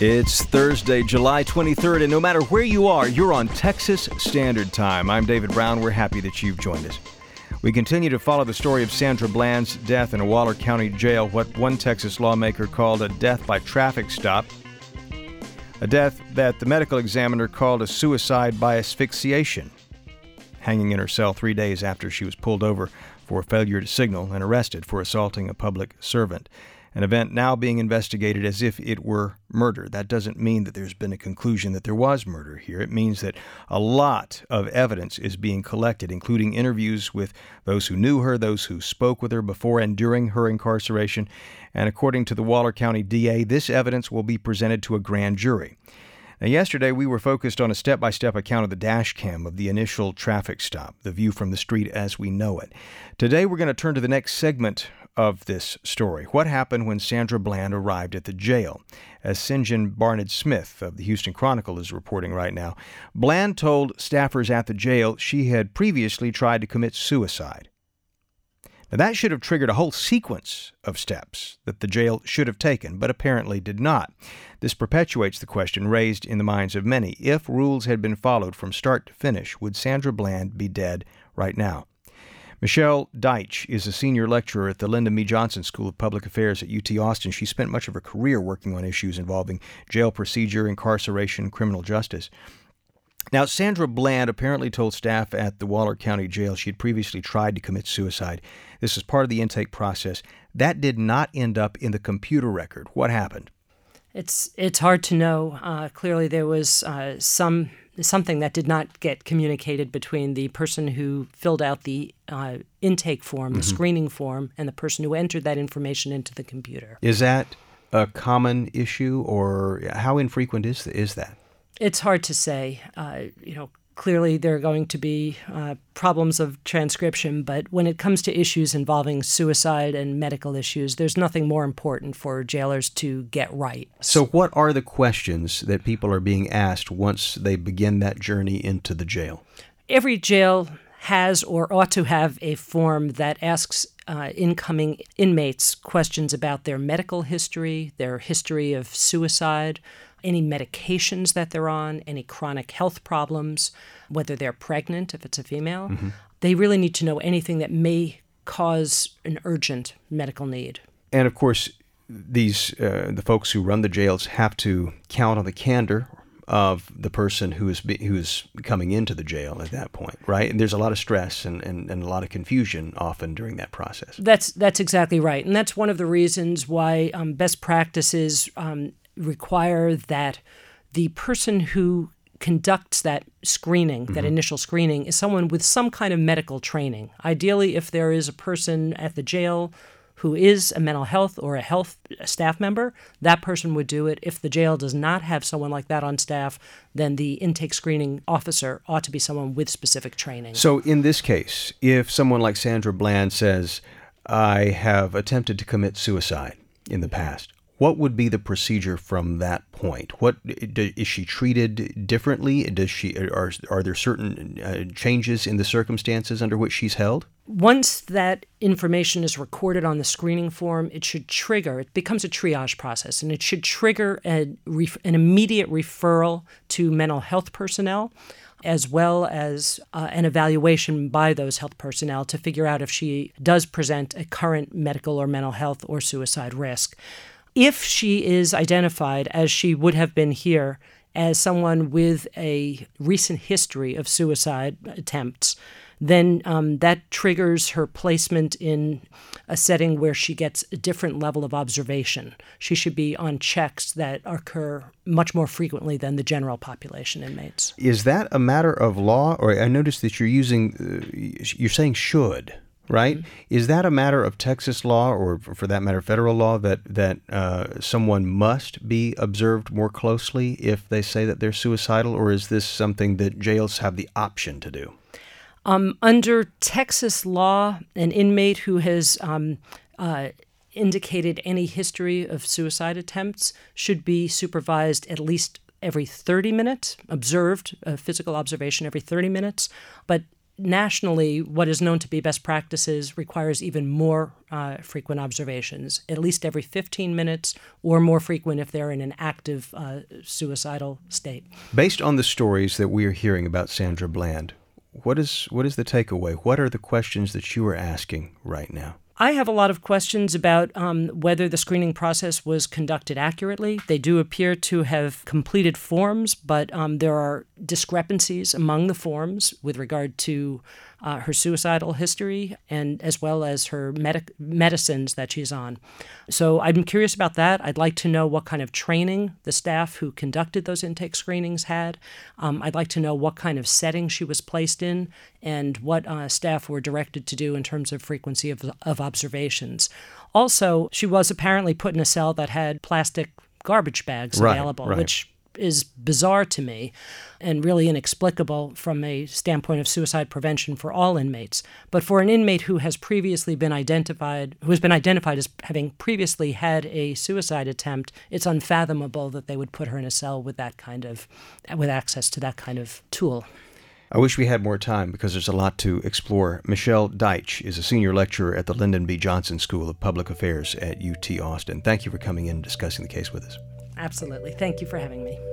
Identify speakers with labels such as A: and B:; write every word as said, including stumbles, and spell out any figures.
A: It's Thursday, July twenty-third, and no matter where you are, you're on Texas Standard Time. I'm David Brown. We're happy that you've joined us. We continue to follow the story of Sandra Bland's death in a Waller County jail, what one Texas lawmaker called a death by traffic stop, a death that the medical examiner called a suicide by asphyxiation, hanging in her cell three days after she was pulled over for failure to signal and arrested for assaulting a public servant. An event now being investigated as if it were murder. That doesn't mean that there's been a conclusion that there was murder here. It means that a lot of evidence is being collected, including interviews with those who knew her, those who spoke with her before and during her incarceration. And according to the Waller County D A, this evidence will be presented to a grand jury. Now, yesterday, we were focused on a step-by-step account of the dash cam of the initial traffic stop, the view from the street as we know it. Today, we're going to turn to the next segment of this story. What happened when Sandra Bland arrived at the jail? As Sinjin Barnard-Smith of the Houston Chronicle is reporting right now, Bland told staffers at the jail she had previously tried to commit suicide. Now, that should have triggered a whole sequence of steps that the jail should have taken, but apparently did not. This perpetuates the question raised in the minds of many. If rules had been followed from start to finish, would Sandra Bland be dead right now? Michelle Deitch is a senior lecturer at the Lyndon B. Johnson School of Public Affairs at U T Austin. She spent much of her career working on issues involving jail procedure, incarceration, criminal justice. Now, Sandra Bland apparently told staff at the Waller County Jail she had previously tried to commit suicide. This is part of the intake process. That did not end up in the computer record. What happened?
B: It's it's hard to know. Uh, clearly, there was uh, some something that did not get communicated between the person who filled out the uh, intake form, the mm-hmm. screening form, and the person who entered that information into the computer.
A: Is that a common issue, or how infrequent is is that?
B: It's hard to say. Uh, you know, clearly there are going to be uh, problems of transcription, but when it comes to issues involving suicide and medical issues, there's nothing more important for jailers to get right.
A: So what are the questions that people are being asked once they begin that journey into the jail?
B: Every jail has or ought to have a form that asks uh, incoming inmates questions about their medical history, their history of suicide, any medications that they're on, any chronic health problems, whether they're pregnant, if it's a female. Mm-hmm. They really need to know anything that may cause an urgent medical need. And
A: of course, these uh, the folks who run the jails have to count on the candor of the person who is be, who is coming into the jail at that point, right? And there's a lot of stress and, and, and a lot of confusion often during that process.
B: That's that's exactly right. And that's one of the reasons why um, best practices um, require that the person who conducts that screening, mm-hmm. that initial screening, is someone with some kind of medical training. Ideally, if there is a person at the jail who is a mental health or a health staff member, that person would do it. If the jail does not have someone like that on staff, then the intake screening officer ought to be someone with specific training.
A: So in this case, if someone like Sandra Bland says, I have attempted to commit suicide in the past, what would be the procedure from that point? What is she treated differently? Does she are are there certain uh, changes in the circumstances under which she's held?
B: Once that information is recorded on the screening form, it should trigger. It becomes a triage process, and it should trigger a, an immediate referral to mental health personnel, as well as uh, an evaluation by those health personnel to figure out if she does present a current medical or mental health or suicide risk. If she is identified, as she would have been here, as someone with a recent history of suicide attempts, then um, that triggers her placement in a setting where she gets a different level of observation. She should be on checks that occur much more frequently than the general population inmates.
A: Is that a matter of law? Or I noticed that you're using, uh, you're saying should. Right? Mm-hmm. Is that a matter of Texas law, or for that matter, federal law, that that uh, someone must be observed more closely if they say that they're suicidal, or is this something that jails have the option to do?
B: Um, under Texas law, an inmate who has um, uh, indicated any history of suicide attempts should be supervised at least every thirty minutes, observed, uh, physical observation every thirty minutes. But nationally, what is known to be best practices requires even more uh, frequent observations, at least every fifteen minutes, or more frequent if they're in an active uh, suicidal state.
A: Based on the stories that we are hearing about Sandra Bland, what is what is the takeaway? What are the questions that you are asking right now?
B: I have a lot of questions about um, whether the screening process was conducted accurately. They do appear to have completed forms, but um, there are discrepancies among the forms with regard to uh, her suicidal history and as well as her medic- medicines that she's on. So I'm curious about that. I'd like to know what kind of training the staff who conducted those intake screenings had. Um, I'd like to know what kind of setting she was placed in and what uh, staff were directed to do in terms of frequency of, of observations. Also, she was apparently put in a cell that had plastic garbage bags
A: right,
B: available,
A: right.
B: which is bizarre to me and really inexplicable from a standpoint of suicide prevention for all inmates. But for an inmate who has previously been identified, who has been identified as having previously had a suicide attempt, it's unfathomable that they would put her in a cell with that kind of, with access to that kind of tool.
A: I wish we had more time because there's a lot to explore. Michelle Deitch is a senior lecturer at the Lyndon B. Johnson School of Public Affairs at U T Austin. Thank you for coming in and discussing the case with us.
B: Absolutely. Thank you for having me.